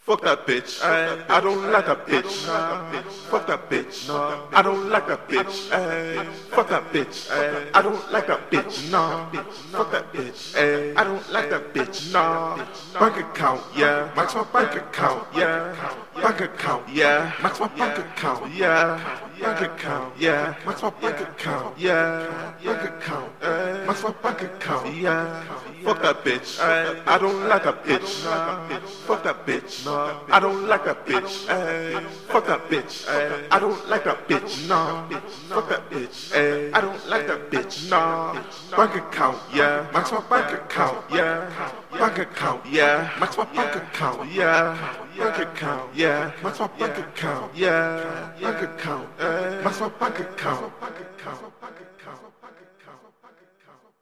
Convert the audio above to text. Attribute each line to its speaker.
Speaker 1: Fuck that bitch. I don't like that bitch. Fuck that bitch. I don't like that bitch. Fuck that bitch. I don't like that bitch. Nah. Fuck that bitch. I don't like that bitch. Nah. Bank account, yeah. Max my bank account, yeah. Bank account, yeah. Max my bank account, yeah. Bank account, yeah. Max my bank account, yeah. Bank account, max my bank account, yeah. Fuck that bitch. I don't like that bitch. Fuck that bitch. I don't like that bitch. Fuck that bitch. I don't like that bitch. Nah. Fuck that bitch. I don't like that bitch. Nah. Bank account, yeah. Max my bank account, yeah. Bank account, yeah. Max my bank account, yeah. Bank account, yeah. Max my bank account, yeah. Bank account, max my bank account.